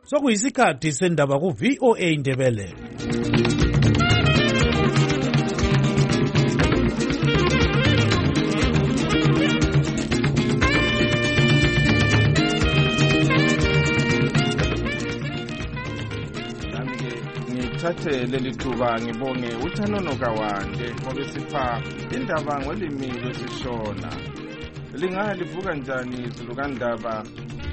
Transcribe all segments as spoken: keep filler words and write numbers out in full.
Sokuyisikhathi sendaba ku V O A Indebele. Ngithathe leli thuba ngibonge uThanono Kawande ngobesipha indaba ngolimi lwesiShona. Lingalivuka njani izulu kaNdaba?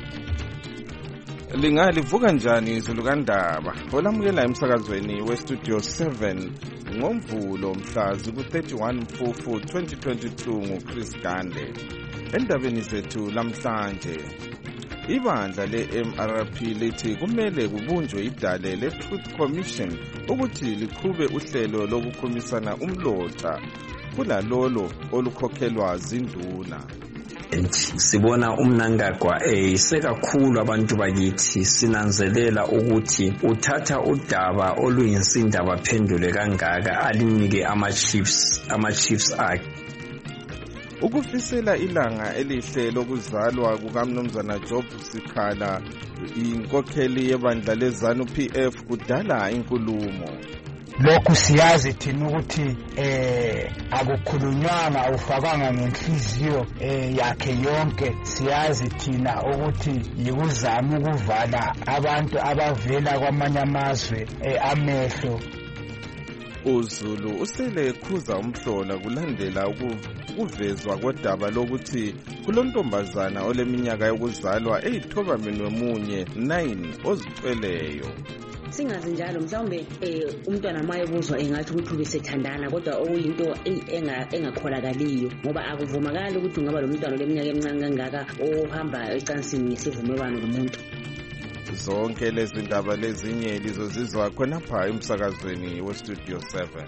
Lingalivuka njani izulu kaNdaba? Olamukela emsakazweni weStudio seven ngoMvulo mhla ziku-thirty-one Mfumfu twenty twenty-two nguChris Gande. Endabeni zethu lamhlanje, ibandla le-M R P lithi kumele kubunjwe idale le-Truth Commission ukuthi liqhube uhlelo lokukhumisana umlotha kulalolo olukhokhelwa zinduna. Sibona uMnangagwa eyisekakhulu abantu bakithi sinanzelela ukuthi uthatha udaba oluyinsinda baphendule kangaka alinike ama-chiefs ama-chiefs akhe. Ukufisela ilanga elihle lokuzalwa kukaMnumzana Job Sikhala inkokheli yebandla leZANU P F kudala inkulumo. Lokhu siyazi thina ukuthi eh akukhulunywanga awufakanga ngenhliziyo eh yakhe yonke. Siyazi thina ukuthi yikuzama ukuvala abantu abavela kwamanye amazwe eh amehlo. uZulu usele ekhuza umhlola kulandela ukuvezwa kodaba lokuthi kulontombazana oleminyaka yokuzalwa eyithoba minwemunye nine ozithweleyo. Singazi njalo mhlawumbe eh umntwana mayebuzwa engathi ukuthi ubesethandana kodwa okuyinto engakholakaliyo ngoba akuvumakala ukuthi ungaba lo mntwana leminyaka emincane kangaka ohamba ecansini ngesivumelwano nomuntu. Zonke lezi ndaba lezinye lizozizwa khonapha emsakazweni weStudio seven.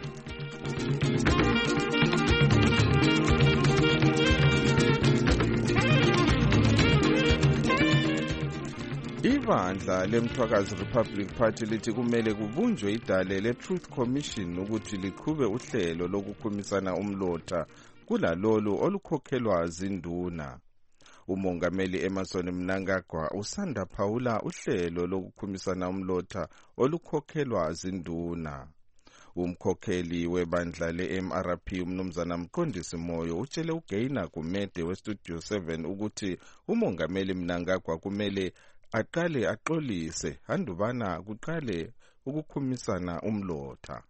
Ibandla leMthwakazi Republic Party lithi kumele kubunjwe idale le-Truth Commission ukuthi liqhube uhlelo lokukhumisana umlotha kulalolo olukhokhelwa zinduna. Umongameli Emmerson Mnangagwa usanda phawula uhlelo lokukhumisana umlotha olukhokhelwa zinduna. Umkhokheli webandla le-M R P uMnumzana Mqondisi Moyo utshele uGaina Gumede weStudio seven ukuthi umongameli Mnangagwa kumele aqale axolise handubana kuqale ukukhumisana umlotha.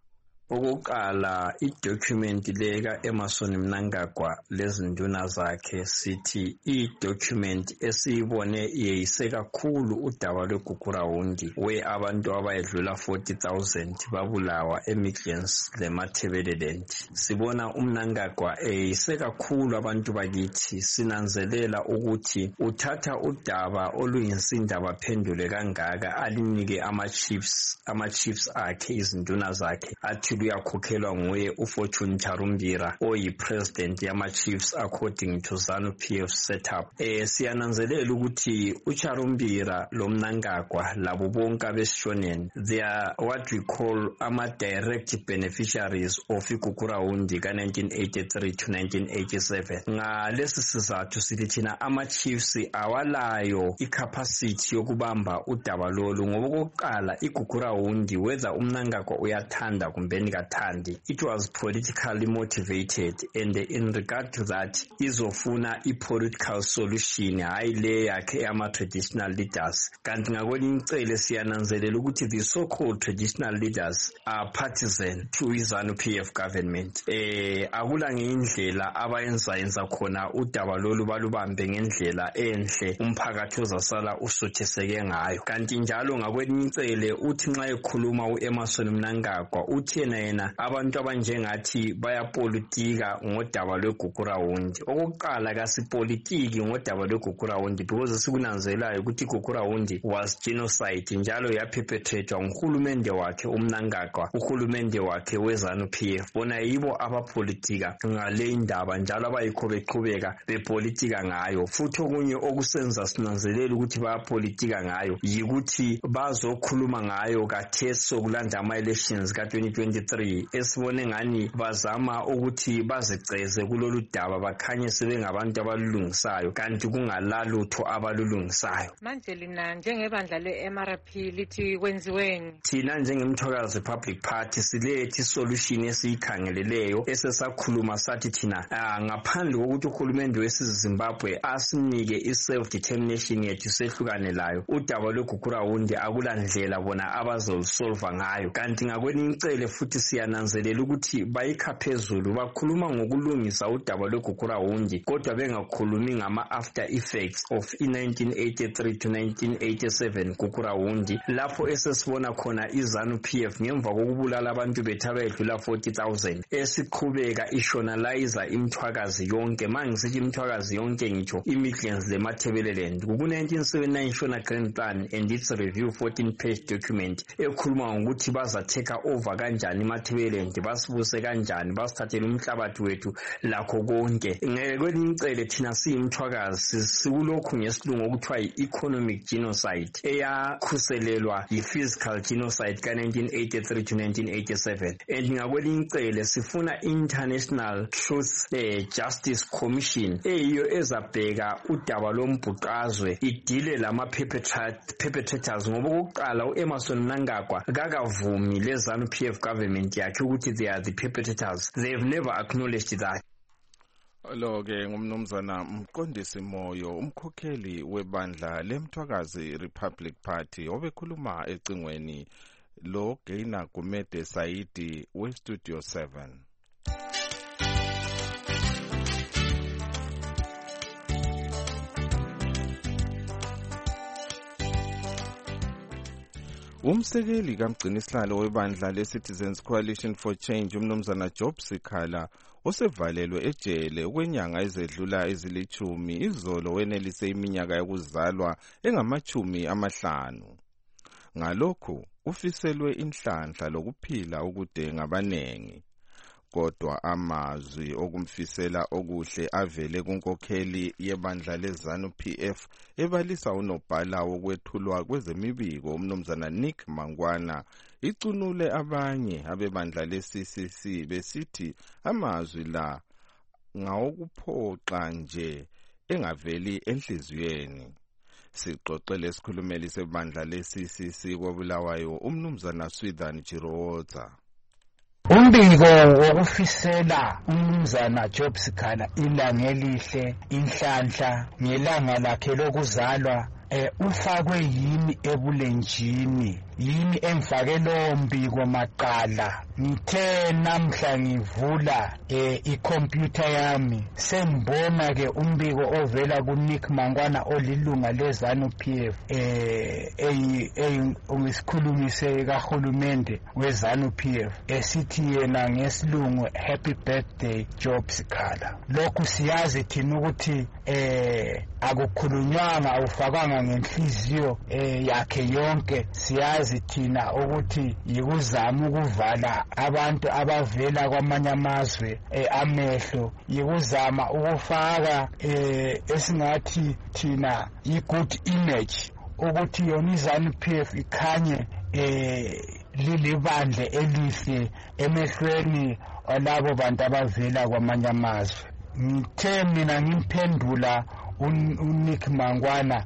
Ukuqala idocument leka Emmerson Mnangagwa lezinduna zakhe sithi idocument esiyibone yeyisekakhulu udaba lweGugurawundi we abantu abayedlula forty thousand babulawa eMidlands leMatabeleland. Sibona uMnangagwa eyisekakhulu abantu bakithi sinanzelela ukuthi uthatha udaba oluyinsinda baphendule kangaka alinike ama-chiefs ama-chiefs akhe izinduna zakhe athi uyakhokhelwa nguye uFortune Charumbira oyi-president yama-chiefs according to ZANU P F setup. Eh siyananzelela ukuthi uCharumbira lo Mnangagwa labo bonke abesishoneni they are what we call ama-direct beneficiaries of iGugurawundi ka-nineteen eighty-three to nineteen eighty-seven. Ngalesi sizathu sithi thina ama-chiefs awalayo icapacity yokubamba udaba lolu ngoba okokuqala iGugurawundi whether uMnangagwa uyathanda kumbe kathandi, it was politically motivated, and in regard to that izofuna i-political solution hayi le yakhe ama-traditional leaders. Kanti ngakwelinye icele siyananzelela ukuthi the so-called traditional leaders are partisan to iZANU P F government. Eh akula ngendlela abayenza yenza khona udaba lolu balubambe ngendlela enhle umphakathi ozasala usotheseke ngayo. Kanti njalo ngakwelinye icele uthi nxa ekhuluma uEmmerson Mnangagwa uthi yena yena abantu abanjengathi bayapolitika ngodaba lweGugurawundi. Okokuqala kasipolitiki ngodaba lweGugurawundi because sikunanzelayo ukuthi iGugurawundi was genocide njalo yaperpetratewa nguhulumende wakhe uMnangagwa, uhulumende wakhe weZANU P F. Bona yibo abapolitika ngale indaba njalo abayikho beqhubeka bepolitika ngayo. Futhi okunye okusenza sinanzelela ukuthi bayapolitika ngayo yikuthi bazokhuluma ngayo katheso kulanda ama-elections ka twenty twenty twenty-three esibone ngani bazama ukuthi baziceze kulolu daba bakhanye sebengabantu abalulungisayo kanti kungalalutho abalulungisayo. Manje lina njengebandla le-M R P lithi kwenziweni? Thina njengemthokazi Public Party silethi solution esiyikhangeleleyo esesakhuluma sathi thina ngaphandle kokuthi uhulumende wesiZimbabwe asinike i-self determination yethu sehlukane layo udaba lweGugurawundi akulandlela bona abazolisolva ngayo kanti ngakwelinye icele futhi siyananzelela ukuthi bayikha phezulu bakhuluma ngokulungisa udaba lweGugurawundi kodwa bengakhulumi ngama after effects of nineteen eighty-three to nineteen eighty-seven Gugurawundi lapho esesibona khona iZANU P F ngemva kokubulala abantu bethu abedlula forty thousand esiqhubeka ishonalizer imthwakazi yonke mangisithi imthwakazi yonke ngitsho iMidlands leMathebeleland ku nineteen seventy-nine Shona Grand Plan and its review fourteen page document ekhuluma ngokuthi baza take over kanjani iMathebeleland basibuse kanjani basithathele umhlabathi wethu lakho konke ngekwelinye icele thina siyimthwakazi sikulokhu ngesilungu okuthiwa yi-economic genocide eyakhuselelwa yi-physical genocide ka nineteen eighty-three to nineteen eighty-seven and ngakwelinye icele sifuna international truth eh, justice commission eyiyo ezabheka udaba lombhuqazwe idile lama perpetrators ngoba okokuqala uEmmerson Mnangagwa kakavumi leZANU P F government yakhe ukuthi they are the perpetrators. They've never acknowledged that. Lo ke ngumnumzana Mqondisi Moyo umkhokheli webandla lemthwakazi Republic Party obekhuluma ecingweni lo Gaina Gumede Saidi we Studio seven. Umsekeli kaMgcinisihlalo webandla leCitizens Coalition for Change umnumzana Job Sikhala osevalelwe ejele okwenyanga ezedlula ezilithumi izolo wenelise iminyaka yokuzalwa engamachumi amahlanu. Ngalokho ufiselwe inhlanhla lokuphila okude ngabanengi. Kodwa amazwi okumfisela okuhle avele kunkokheli yebandla leZANU P F ebalisa unobhala wokwethulwa kwezemibiko umnumzana Nick Mangwana icunule abanye abebandla le-C C C besithi amazwi la ngawokuphoxa nje engaveli enhliziyweni. Sixoxele isikhulumeli sebandla le-C C C koBulawayo umnumzana Swithan Jiroza. Umbiko wokufisela umnumzana Job Sikhala ilanga elihle inhlanhla ngelanga lakhe lokuzalwa eh ufakwe yimi ebulenjini yimi engifake lo mbiko maqala ngithe namhla ngivula eh icomputer yami sembona ke umbiko ovela ku Nick Mangwana olilunga leZANU P F eh ey ungisikhulumise kahulumende weZANU P F esithi yena ngesilungu happy birthday Job Sikhala. Lokhu siyazi thina ukuthi eh akukhulunywanga awufakanga ngenhliziyo eh yakhe yonke siyazi thina ukuthi yikuzama ukuvala abantu abavela kwamanye amazwe eh, amehlo yikuzama ukufaka eh, esingathi thina i-good image ukuthi yona iZANU P F ikhanye eh lilibandle elihle emehlweni alabo bantu abavela kwamanye amazwe. Ngithe mina ngimphendula uNick Mangwana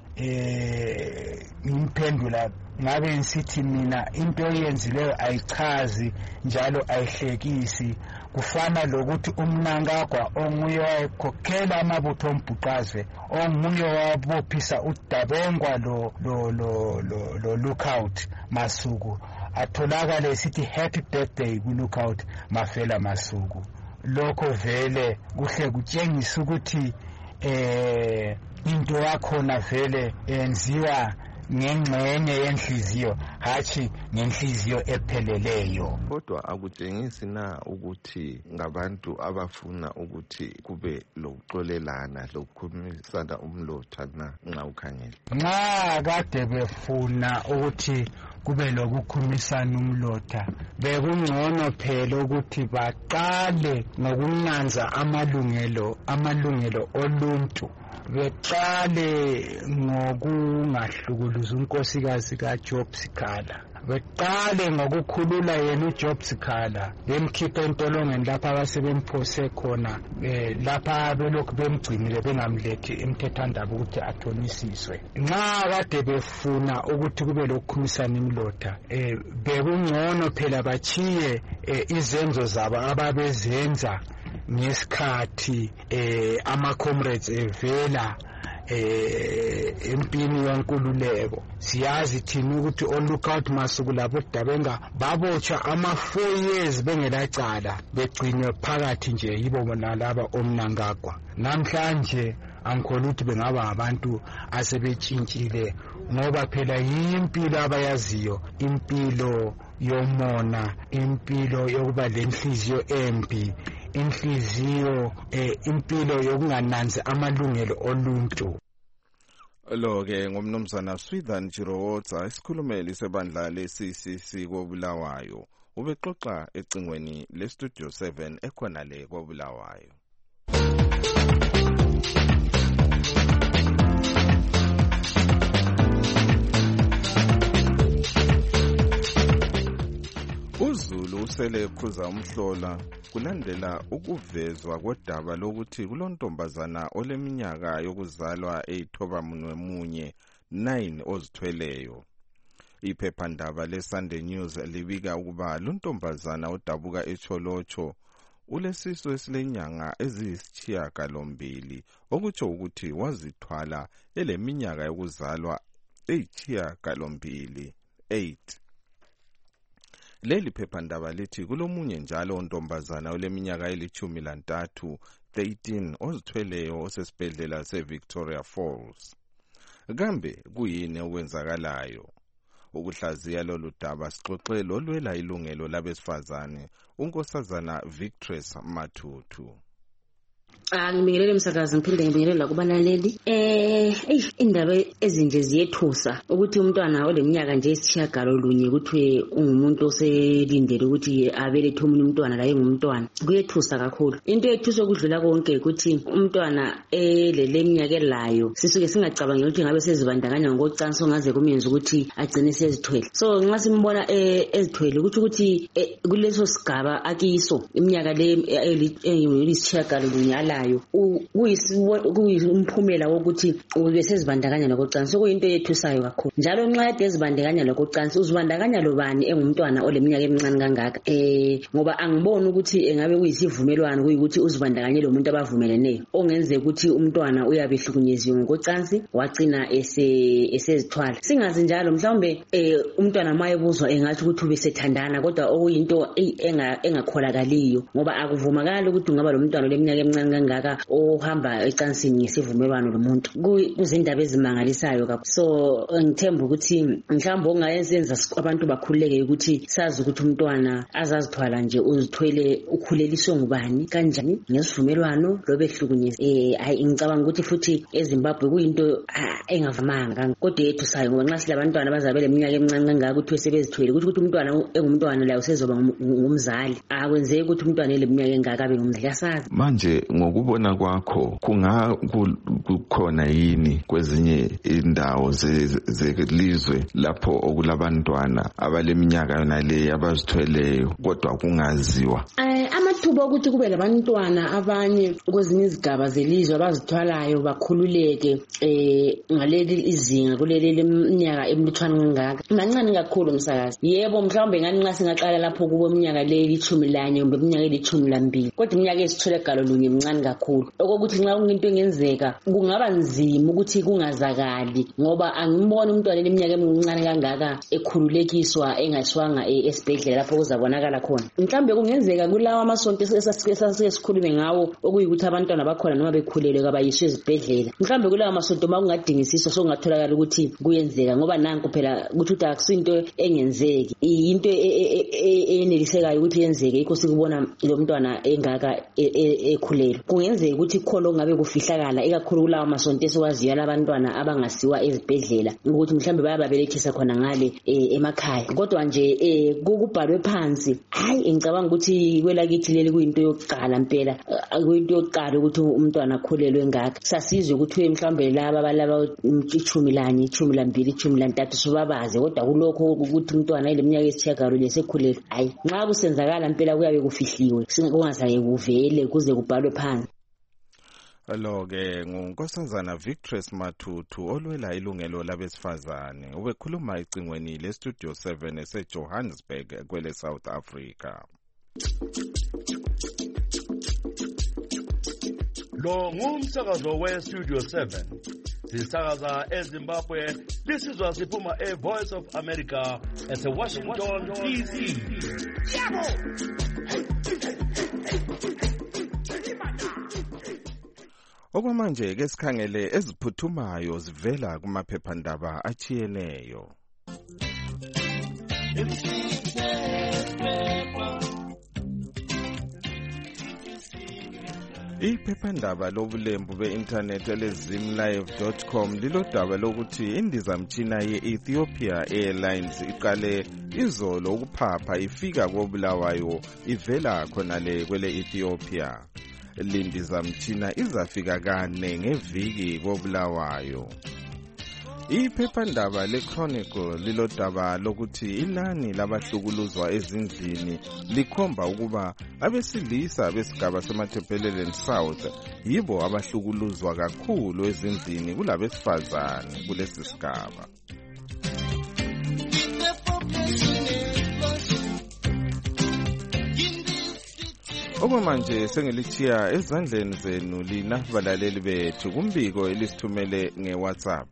eh ngimphendula ngabe nsithi mina into yenzileyo ayichazi njalo ayihlekisi kufana lokuthi uMnangagwa onguye wakhokhela amabutho ombhuqazwe onguye wabophisa uDabengwa lo lo lo lo Lookout Masuku atholakala esithi happy birthday ku Lookout Mafela Masuku. Lokho vele kuhle kutshengisa ukuthi eh into yakhona vele yenziwa ngengxenye yenhliziyo hathi ngenhliziyo epheleleyo. Kodwa akutshengisi na ukuthi ngabantu abafuna ukuthi kube lokuxolelana lokukhulumisana umlotha na nxa ukhangela nxa kade befuna ukuthi kube lokukhulumisana umlotha bekungcono phela ukuthi baqale ngokunanza amalungelo amalungelo oluntu beqale ngokungahlukuluza unkosikazi kaJob Sikhala beqale ngokukhulula yena uJob Sikhala bemkhipha entolongweni lapha abasebemphose khona eh, lapha belokhu bemgcinile bengamlethi emthethwandaba ukuthi athonisiswe. Nxa kade befuna ukuthi kube lokukhumisana imlotha eh, bekungcono phela bachiye eh, izenzo zabo ababezenza ngesikhathi eh, ama comrades evela eh empini yonkululeko. Siyazi thina ukuthi on lookout masuku labo Dabenga babotshwa ama four years bengelacala begcinwe phakathi nje yibo bona laba omnangagwa. Namhlanje angikholwa ukuthi bengaba abantu asebetshintshile ngoba phela yimpilo abayaziyo, impilo yomona, impilo yokuba lenhliziyo embi, inhliziyo eh, impilo yokungananzi amalungelo oluntu. Lo ke ngomnumzana Swithan Jirowodza isikhulumeli sebandla le-C C C koBulawayo ubexoxa ecingweni le-Studio seven ekhona le koBulawayo. UZulu usele ekhuza umhlola kulandela ukuvezwa kodaba lokuthi kulontombazana oleminyaka yokuzalwa eyithoba munwe munye nine ozithweleyo. Iphephandaba le-Sunday News libika ukuba lontombazana odabuka eCholocho ulesiso esilenyanga eziyisishiyagalombili okutsho ukuthi wazithwala eleminyaka yokuzalwa eyisishiyagalombili eight. Leli phephandaba lithi kulomunye njalo ontombazana oleminyaka elithumi lantathu thirteen ozithweleyo osesibhedlela seVictoria Falls. Kambe kuyini okwenzakalayo? Ukuhlaziya lolu daba sixoxe lolwela ilungelo labesifazane unkosazana Victress Mathuthu. Angibingelele umsakazi ngiphinde ngibingelela kubalaleli. Eh indaba ezinje ziyethusa ukuthi umntwana oleminyaka nje esishiyagalolunye ukuthi ungumuntu oselindele ukuthi abelethe umunye umntwana la engumntwana. Kuyethusa kakhulu. Into ethusa ukudlula konke ukuthi umntwana elele iminyaka elayo sisuke singacabangela ukuthi ngabe sezibandakanya ngokucansi ongaze kumenza ukuthi agcine sezithwele. So nxa simbona ezithwele ukuthi ukuthi kuleso sigaba akiso iminyaka le eyisishiyagalolunye layo kuyimphumela wokuthi ubesezibandakanya lokucansi. So kuyinto yethusayo kakhulu. Njalo nxa ede ezibandakanya lokucansi uzibandakanya lobani engumntwana oleminyaka emincane kangaka? Eh ngoba angiboni ukuthi engabe kuyisivumelwano kuyikuthi uzibandakanye lo muntu abavumeleneyo ongenze ukuthi umntwana uyabe ehlukunyeziwe ngokucansi wagcina ese esezithwala. Singazi njalo mhlawumbe eh umntwana mayebuzwa engathi ukuthi ubesethandana kodwa okuyinto engakholakaliyo ngoba akuvumakala ukuthi ungaba lo mntwana oleminyaka emincane ngaka ohamba ecansini ngesivumelwano lomuntu. Kuzindaba ezimangalisayo kakhulu. So ngithemba ukuthi mhlawumbe ongayenza abantu bakhululeke ukuthi sazi ukuthi umntwana azazithwala nje uzithwele ukhuleliswe ngubani kanjani ngesivumelwano lobehlukunyezi. Eh hayi ngicabanga ukuthi futhi eZimbabwe kuyinto engavamanga kodwa yethusayo ngoba nxa silabantwana bazabele iminyaka emincane ngaka ukuthi sebezithwele ukuthi ukuthi umntwana engumntwana la usezoba ngumzali akwenzeki ukuthi umntwana eleminyaka engaka abe ngumzali. Yasazi manje ngokubona kwakho kunga kukhona yini kwezinye indawo zelizwe lapho okulabantwana abaleminyaka nale abazithweleyo kodwa kungaziwa? Eh amathuba ukuthi kube labantwana abanye kwezinye izigaba zelizwe abazithwalayo bakhululeke eh ngaleli izinga kuleli iminyaka emlutshwana ngaka mancane kakhulu umsakazi. Yebo mhlawumbe ngani nxa singaqala lapho kubo iminyaka le ithumi lanye kumbe iminyaka elithumi lambili kodwa iminyaka esithole galolunye mncane kakhulu. Okokuthi nxa kunento engenzeka kungaba nzima ukuthi kungazakali ngoba angibona umntwana leminyaka emincane kangaka ekhululekiswa engashwanga esibhedlela lapho kuzabonakala khona. Mhlawumbe kungenzeka kulawa amasonto esasikhulume ngawo okuyikuthi abantwana bakhona noma bekhulelwe kabayiswe ezibhedlela. Mhlawumbe kulawa amasonto makungadingisiswa sokungatholakala ukuthi kuyenzeka ngoba nanku phela ukuthi ukuthi akusinto engenzeki into enelisekayo ukuthi yenzeke yikho sikubona lo mntwana engaka ekhulelwe. Kungenzeka ukuthi kholo ngabe kufihlakala ikakhulu kulawa amasonto esiwaziyo labantwana abangasiwa ezibhedlela ukuthi mhlawumbe bayababelethisa khona ngale emakhaya kodwa nje kukubhalwe phansi. Hayi ngicabanga ukuthi kwelakithi vele kuyinto yokuqala impela kuyinto yokuqala ukuthi umntwana akhulelwe ngakho sasizwe ukuthi uye mhlawumbe laba balaba ichumi lanye ichumi lambili ichumi lantathu sobabaze kodwa kulokho ukuthi umntwana ileminyaka esithiyagalo lesekhulelwe hayi nxa kusenzakala impela kuyabe kufihliwe kungazaye kuvele kuze kubhalwe phansi. Lo ke ngunkosazana Victress Matutu olwela ilungelo labesifazane ubekhuluma icingweni le Studio seven eseJohannesburg kwele South Africa. Lo ngumsakazo we Studio seven. Sisakaza eZimbabwe. This is Wasiphuma a Voice of America at Washington D C. Okwamanje ke sikhangele eziphuthumayo zivela kumaphephandaba achiyeneyo. Iphephandaba lobulembu be-internet elezimlive dot com lilodaba lokuthi indizamtshina ye-Ethiopia Airlines iqale izolo ukuphapha ifika koBulawayo ivela khonale kwele Ethiopia. Lindizamtshina izafika kane ngeviki koBulawayo. Iphephandaba le-Chronicle lilodaba lokuthi inani labahlukuluzwa ezindlini likhomba ukuba abesilisa besigaba seMatabeleland South yibo abahlukuluzwa kakhulu ezindlini kulabesifazane kulesi sigaba. Okwamanje sengilithiya ezandleni zenu lina balaleli bethu kumbiko elisithumele nge-WhatsApp.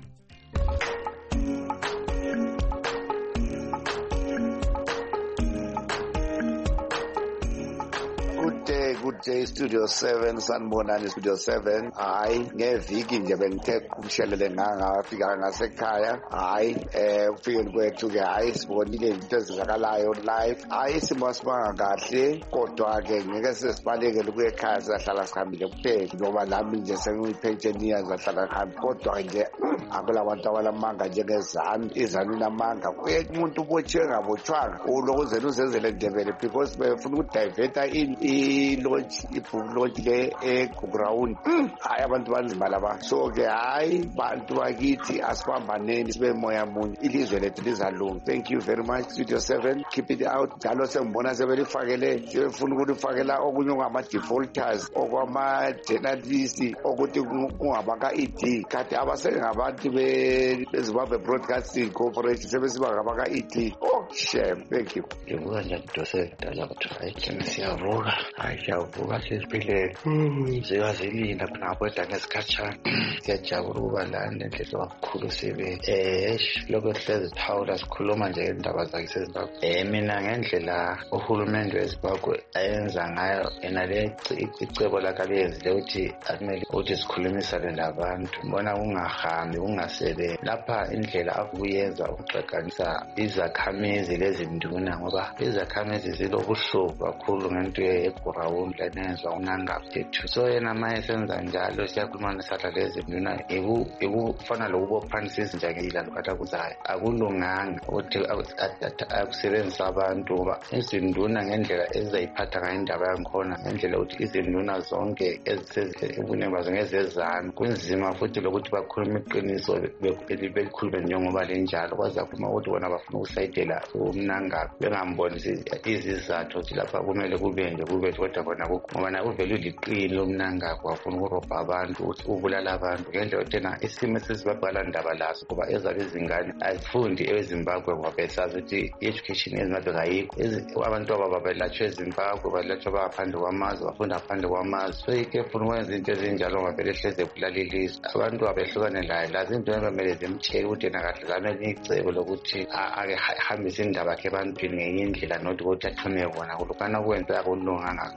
Good day, Studio seven, sanibonani Studio seven. Hayi ngeviki nje bengithe kumshelele ngangafika ngasekhaya. Hayi eh ufike kwethu ke hayi sibonile izinto ezizakalayo live. Hayi simo sibanga kahle kodwa ke ngeke sesibalekele ukuya ekhaya sihlala sihambile kuphela ngoba nami nje sengiyipensioniya zahlala ngihambi kodwa nje akulabantu abalamanga njengezanu izanu namanga kuye umuntu ubotshiwe ngabotshwanga ulokuzela uzenzele ndebele because befuna ukudiverta in i launch i-launch le e-ground hayi abantu banzima laba so ke hayi bantu bakithi asibambaneni sibe moya munye ilizwe lethu lizalunga. Thank you very much Studio seven, keep it out. Njalo sengibona sebelifakele sebefuna ukulifakela okunye ongama-defaulters okwama-journalist ukuthi kungabaka-E D kade abasengabantu beZimbabwe Broadcasting Corporation sebesiba ngabaka-E D. Oh shame. Thank you. Ngibuka njani Dose dala ukuthi hayi thina siyavuka hayi siyavuka sesiphilele siyazilinda ngaphoda ngesikhatshana siyajabula ukuba la nendlela kakhulu sibe eh lokho hlezi phawula sikhuluma nje indaba zakhe seZimbabwe. Eh mina ngendlela uhulumende weZimbabwe ayenza ngayo enale icebo lakhe lenzile ukuthi akumele ukuthi sikhulumisane labantu mbona kungahambi kungasebe lapha indlela akuyenza ukuxekanisa izakhamizi lezinduna ngoba izakhamizi zilobuhlobo kakhulu ngento ye-ground lenezwa unangaphethu so yena maye senza njalo siyakhuluma nesahla lezinduna ikufana lokubophanisa izinja ngeyilalo katakuzayo akulunganga ukuthi akusebenzisa abantu ngoba izinduna ngendlela ezizayiphatha ngayo indaba yangikhona ngendlela ukuthi izinduna zonke ezisebunye bazo ngezezanu kunzima futhi lokuthi bakhulume iqiniso bekhulume njengoba linjalo kwazakhuluma ukuthi bona bafuna ukusayidela umnangaphi bengambonisi izizathu ukuthi lapha kumele kube nje kube kodwa khona ngoba na uvele uliqini lomnangaphi wafuna ukurobha abantu ukuthi ubulala abantu ngendlela tena isimo sesibabhala ndaba laso ngoba ezabe izingane azifundi eZimbabwe ngoba besazi ukuthi education eZimbabwe kayikho abantu ababelatshwe eZimbabwe balatshwa baphandle kwamazwe bafunda phandle kwamazwe so ike funa ukwenza into ezinjalo ngoba vele hleze kulalilizwe abantu abehlukane laye lazi into emele zimtshela ukuthi yena kahle zamele icebo lokuthi ake hambise indaba yakhe ebantwini ngenye indlela nothi ukuthi athune bona kulokana kwenza akulunganga ngitsho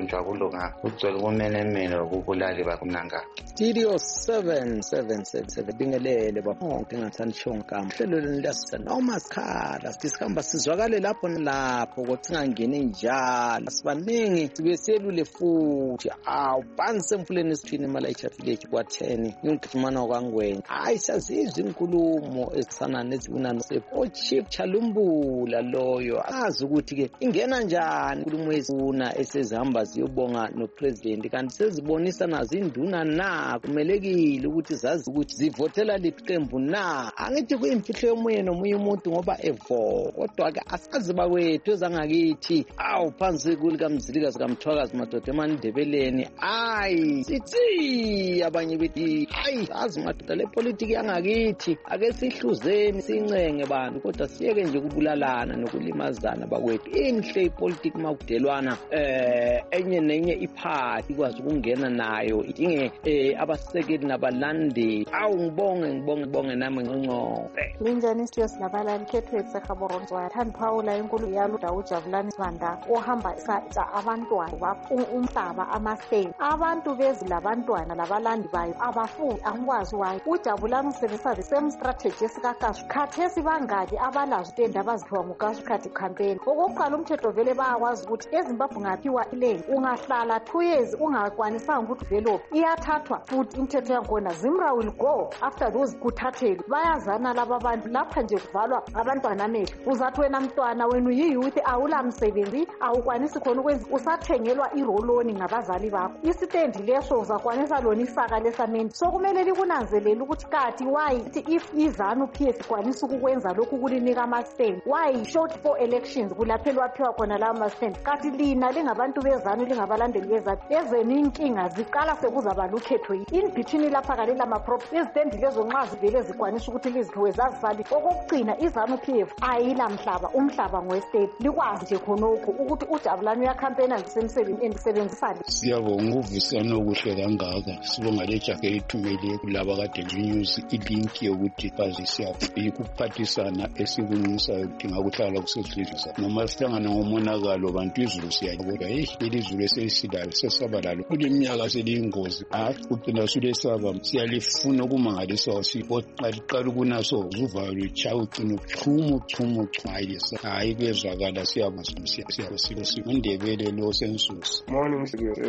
njabulo nga ugcwele kumenemene ukubulali bakunanga Studio seven seven seven seven bingelele bonke ngathandisho ngam hlelo lelasa noma sikhala sikhamba sizwakale lapho lapho kothingangene njalo sibaningi sibe selule futhi awu phansi emfuleni sithini malayicha village kwa ten ngingifumana kwangwena hayi sazizwe inkulumo esana nezibunano sepho chief Chalumbula loyo azi ukuthi ke ingena njani inkulumo ezifuna esezihamba ziyobonga no president kanti sezibonisa nazo induna na kumelekile ukuthi zazi ukuthi zivotela liqembu na angithi kuyimfihlo yomoya nomunye umuntu ngoba evo kodwa ke asazi bakwethu ezangakithi awu phansi kulika mzilika sikamthwakazi madoda eMandebeleni hayi sithi abanye bethi hayi azi madoda le politics yangakithi ake sihluzeni sincenge bantu kodwa siyeke nje kubulalana nokulimazana bakwethu inhle ipolitics makudelwana eh enye nenye iphathi kwazi ukungena nayo idinge eh abasekeli nabalandeli awu ngibonge ngibonge ngibonge nami ngqonqobe linjani studio sinabalani khethwe sekhaboronzwa thani Paula enkulu yaluda ujabulani Sibanda ohamba isa abantwana umhlaba amaseni abantu bezi labantwana labalandi bayo abafundi angikwazi wayo ujabulani usebenzisa the same strategy esikakashi khathesi bangaki abalazo tenda abazithiwa mukashi khathi campaign okokuqala umthetho vele bayakwazi ukuthi eZimbabwe ngaphiwa ilane ungahlala two years ungakwanisanga ukuthi develop iyathathwa futhi imithetho yakhona Zimra will go after those kuthatheli bayazana laba abantu lapha nje kuvalwa abantwana amehlo uzathi wena mntwana wena uyiyouth awula msebenzi awukwanisi khona ukwenza usathengelwa iroloni ngabazali bakho isitendi leso uzakwanisa lona isaka lesameni so kumele likunanzelela ukuthi kati why if izanu P F kwanisa ukukwenza lokhu kulinika ama-stand why short for elections kulaphelwa phiwa khona lawo ama-stand kati lina lingabantu bezanu lingabalandeli bezanu ezeni inkinga ziqala sekuzaba lukhetho in between lapha kalela ama-prop izitendi lezo nxa zivele zikwanisa ukuthi liziphiwe zazisali okokugcina izanu P F ayila mhlaba umhlaba ngowestate likwazi nje khonokho ukuthi ujabulani uyakhampena ngisebenzisani siyabonga uvisana okuhle kangaka sibonga le jake ithumele kulaba kade news ilink yokuthi bazisiya ikuphathisana esikunxusayo kudinga ukuhlala kusedlizisa noma sihlangana ngomonakalo bantu izulu siyabona hey ilizulu esesilayo sesaba lalo kuleminyaka seliyingozi hayi ugcina sulesaba siyalifuna ukumangalisa siqala ukunaso uvalo cha ugcina uchumu uchumu uchwayisa hayi bezwakala siyabona siyabona siyindebele lo sensus morning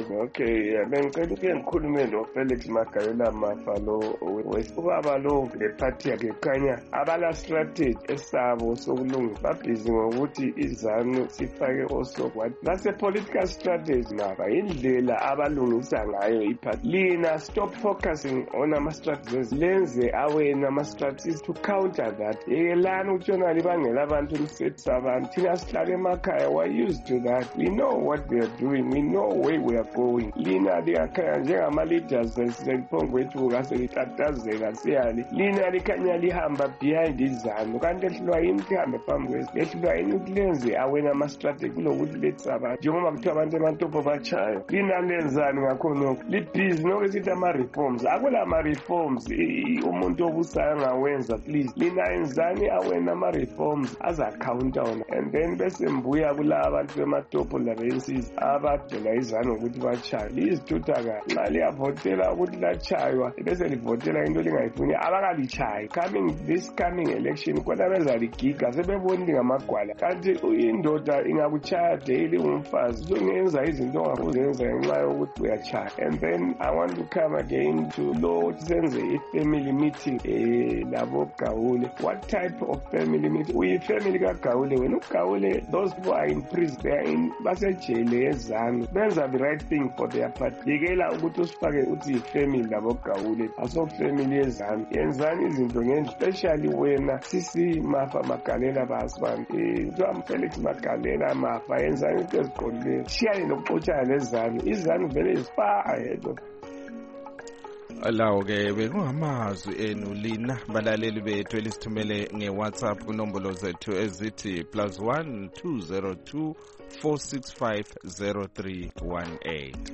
okay bengicela ukuthi ngikhulume no Felix Magalela Mafalo ubaba lo le party yakhe khanya abala strategy esabo sokulungisa babhizi ngokuthi izanu sifake osokwathi base political strategy naba indlela abalungisa ngayo iparty lina stop focusing on ama strategies lenze awena ama strategies to counter that yelana utshona libangela abantu umsebenzi abantu thina sihlale emakhaya we used to that we know what they are doing we know where we are going lina liyakhaya njengama leaders sesiphongwethu kaselitatazeka siyali lina likhanya lihamba behind izanu kanti ehlulwa yini kuhambe phambi kwesi ehlulwa yini ukulenze awena ama strategy kulokuthi letsa abantu njengoba kuthiwa abantu emantopo bachayo lina lenzani ngakhonokho libhizi nokusithi ama reforms akula ama reforms umuntu obusayo ngawenza please lina enzani awena ama reforms aza counter on and then bese mbuya kula abantu bematopo labensiza abadela izanu ukuthi bachayo lizithutha ka nxa liyavotela ukuthi lachaywa bese livotela into lingayifuni abakalichayi coming this coming election kodwa bezaligiga sebebonile ngamagwala kanti indoda ingakuchaya daily umfazi zongenza izinto ongafuzenza ngenxa yokuthi uyachaya and then I want to come again to lo senze i-family meeting eh labo Gawule what type of family meeting uyi family kaGawule wena uGawule those people are in prison they are in basejele ezanu benza the right thing for their party yekela ukuthi usifake uthi family labo Gawule aso family ezanu yenzani izinto ngendlela especially wena sisi Mafa Magalela basibani eh Dr. Felix Magalela Mafa yenzani into eziqondile shiyane nokuxotshana lezanu izanu vele ispa ahead lawo ke bekungamazwi enu lina balaleli bethu elisithumele ngeWhatsApp kunombolo zethu ezithi plus one two zero two four six five zero three one eight.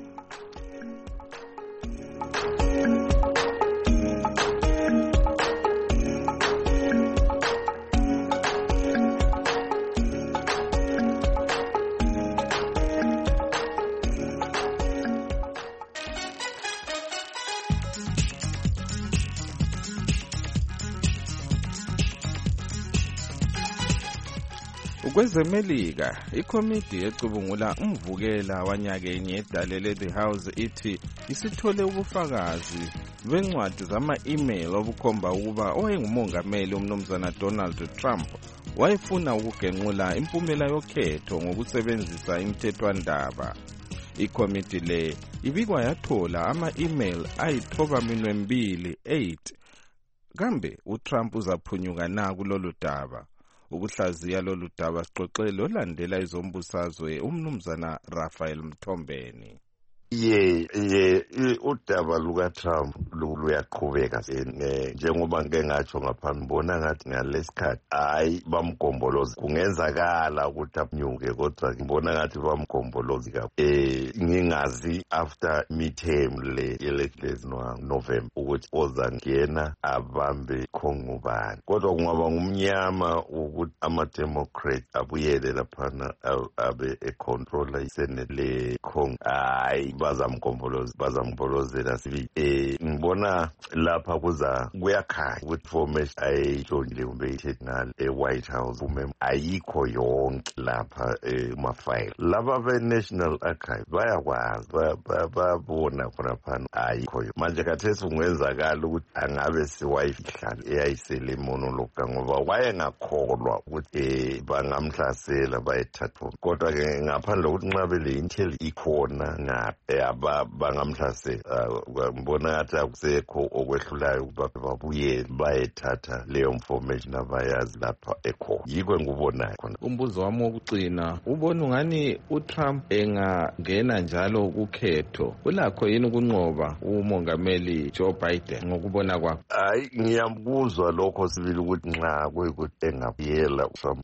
Kwezemelika, ikomiti ecubungula umvukela wanyakeni edalele The House ithi isithole ubufakazi bencwadi zama-email obukhomba ukuba owayengumongameli umnumzana Donald Trump wayefuna ukugenqula impumela yokhetho ngokusebenzisa imithethwandaba. Ikomiti le ibikwa yathola ama-email ayithoba minwe mbili eight. Kambe uTrump uzaphunyuka na kulolu daba? Ukuhlaziya lolu daba sixoxele olandela izombusazwe umnumzana Raphael Mthombeni. Ye ye udaba luka Trump luyaqhubeka njengoba ngeke ngatsho ngaphambi bona ngathi ngalesikhathi hayi bamgomboloza kungenzakala ukuthi aphunyuke kodwa ngibona ngathi bamgombolozi kakhulu eh ngingazi after midterm le elections no November ukuthi ozangena abambe khongubani kodwa kungaba ngumnyama ukuthi ama Democrat abuyele laphana abe econtroller isenate le khong hayi bazamgomboloza bazamgombolozela sibi eh ngibona lapha kuza kuyakhanya ukuthi formation ayijongile kumbe itheknal eWhite House umem ayikho yonke lapha emafile laba be-National Archive bayakwazi babona khona ayikho manje kathesi kungenzakala ukuthi angabe siwayifihlala eyayisele monologue ngoba wayengakholwa ukuthi bangamhlasela bayethatha kodwa ke ngaphandle ukuthi nxa bele intel ikhona ngapha aba bangamhlasela ngibona ngathi akusekho okwehlulayo ukuba babuye bayethatha leyo information abayazi lapha ekho yikho ngubona khona. Umbuzo wami wokugcina ubona ungani uTrump engangena njalo ukhetho ulakho yini ukunqoba umongameli Joe Biden ngokubona kwakho? Hayi ngiyambuzwa lokho sibili ukuthi nxa kuyikuthi engabuyela Trump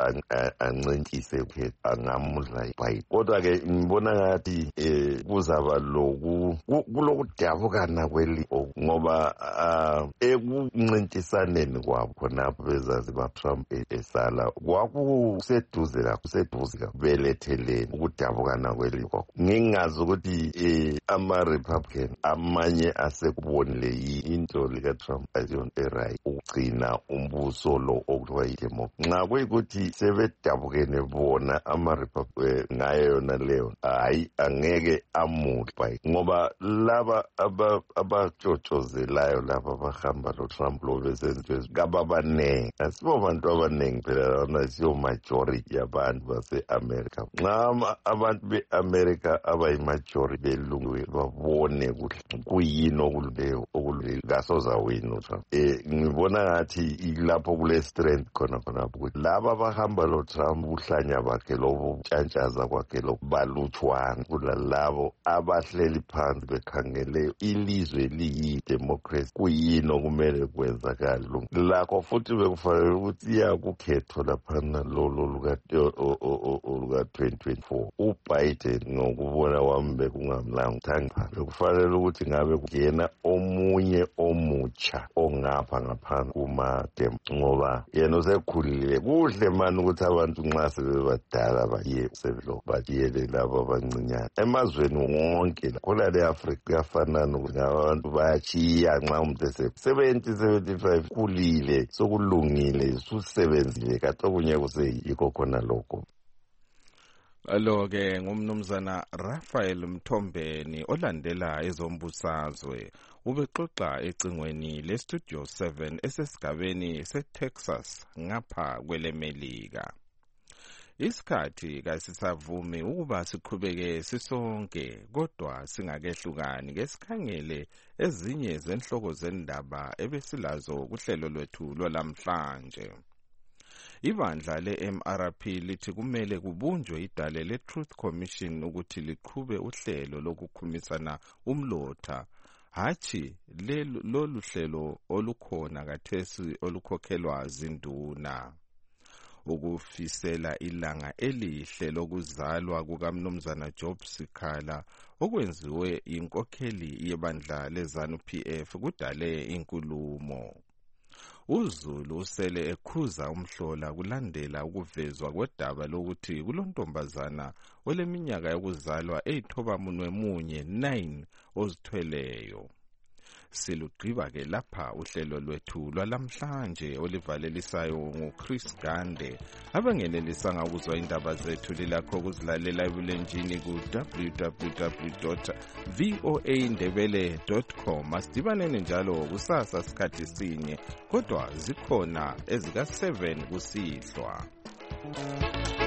ancintise ukhetho angamudla iBiden kodwa ke ngibona ngathi eh kuzaba loku kulokudabukana kweli ngoba ekuncintisaneni kwabo khonapho bezazi ba-Trump esala kwakuseduze kakuseduze kakubeletheleni ukudabukana kweli kwakho ngingazi ukuthi ama-Republican amanye asekubonile into lika-Trump ayiyona erayi ukugcina umbuso lo okuthiwa yi-democracy nxa kuyikuthi sebedabukene bona ama-Republican ngayo yona leyo hayi angeke amuhle ngoba laba abatshotshozelayo laba abahamba lo-Trump lo besenziwe kababanengi asibo bantu abanengi phela lona siyo majority yabantu base-America nxa abantu be-America abayi-majority belungu babone kuyini okululeyo okulule kasozawini uTrump um ngibona ngathi lapho kule-strength khona khonapho ukuthi laba abahamba lo-Trump ubuhlanya bakhe lobo butshantshaza kwakhe lokubalutshwana kulalabo abahleli phansi bekhangele ilizwe liyi-democracy kuyini okumele kwenzakala lakho futhi bekufanele ukuthi iya kukhetho laphana lolo luka-twenty twenty-four uBiden ngokubona wami bekungamlanga thanga bekufanele ukuthi ngabe kungena omunye omutsha ongapha ngaphansi kuma-dem ngoba yena usekhulile kuhle mani ukuthi abantu nxa sebebadala baye sebelo batiyele labo abancinyane emazweni wonke khona le-Afrika kuyafanana ukuthi abantu bayachiya nxa umuntu ese-seventy seventy-five kulile sokulungile susebenzile kade okunye kuseyikho khona lokho. Alo-ke ngumnumzana Raphael Mthombeni olandela ezombusazwe ubexoxa ecingweni le-Studio seven esesigabeni se-Texas ngapha kwelemelika. Isikhathi kasisavumi ukuba siqhubeke sisonke kodwa singakehlukani ngesikhangele ezinye zenhloko zendaba ebesilazo kuhlelo lwethu lwalamhlanje. Ibandla le-M R P lithi kumele kubunjwe idale le-Truth Commission ukuthi liqhube uhlelo lokukhumisana umlotha hathi lolu hlelo olukhona kathesi olukhokhelwa zinduna. Ukufisela ilanga elihle lokuzalwa kukamnumzana Job Sikhala okwenziwe inkokheli yebandla leZanu P F kudale inkulumo. uZulu usele ekhuza umhlola kulandela ukuvezwa kwedaba lokuthi kulontombazana oleminyaka yokuzalwa eyithoba munwe munye nine ozithweleyo. silugqiba ke lapha uhlelo lwethu lwalamhlanje olivalelisayo nguChris Gande. Abangenelisanga ukuzwa indaba zethu lilakho ukuzilalela ebulenjini ku w w w dot v o a ndebele dot com. Asidibaneni njalo kusasa sikhathi sinye, kodwa zikhona ezika seven kusihlwa.